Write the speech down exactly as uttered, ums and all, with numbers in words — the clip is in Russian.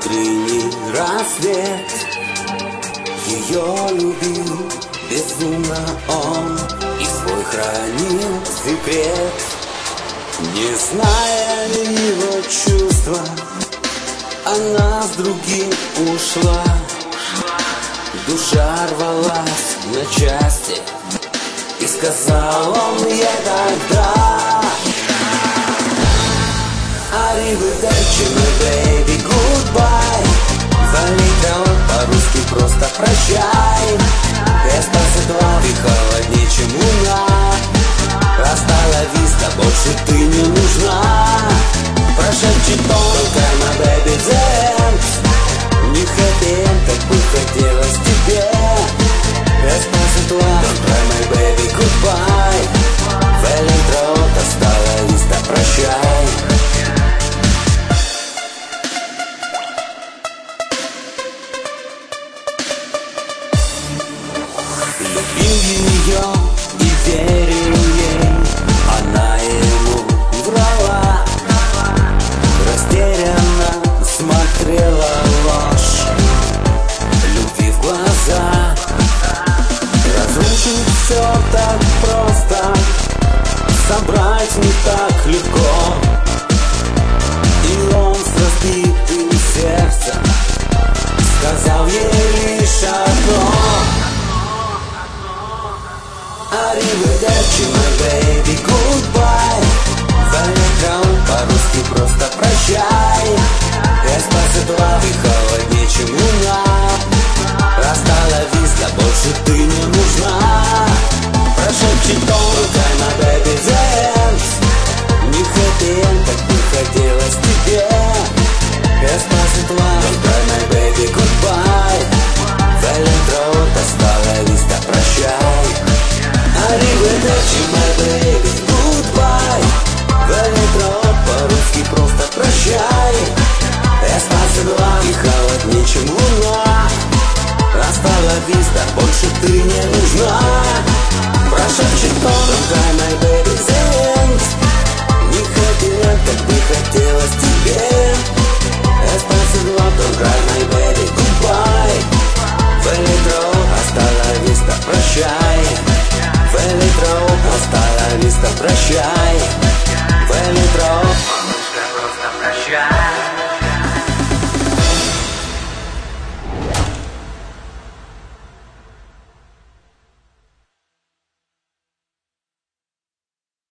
утренний рассвет. Ее любил безумно он и свой хранил секрет. Не зная его чувства, она с другим ушла. Душа рвалась на части, и сказал он ей тогда: Arrivederci, my baby, goodbye. Залетел по-русски просто прощай. Despacito, ты холоднее, чем луна. Hasta la vista, больше ты не нужна. Прошепчет тонко, my baby, dance. Не хотел, как бы хотелось тебе. Despacito, don't cry, my baby, goodbye. Velintro, hasta la vista, прощай. Любил ее и верил ей, она ему врала. Растерянно смотрела ложь любви в глаза. Разрушить все так просто, собрать не так легко. И он с разбитым сердцем сказал ей лишь одно: Arrivederci, my baby, goodbye. Залетел по-русски просто прощай. Despacito, ты холоднее, чем луна. Hasta la vista, больше ты не нужна. Прошепчет тонко, my baby, dance. Не хотел, как бы хотелось тебе. Despacito, don't cry, my baby, goodbye. Velintro, hasta la vista, прощай. Arrivederci, my baby, goodbye. Velintro, по-русски просто прощай. Despacito, и холоднее, чем луна. Hasta la vista, больше ты не нужна. Прошепчет тонко, my baby, dance. Не хотел, как бы хотелось тебе. Despacito, don't cry, my baby, goodbye. Velintro, hasta la vista, прощай. Velintro, hasta la vista, прощай.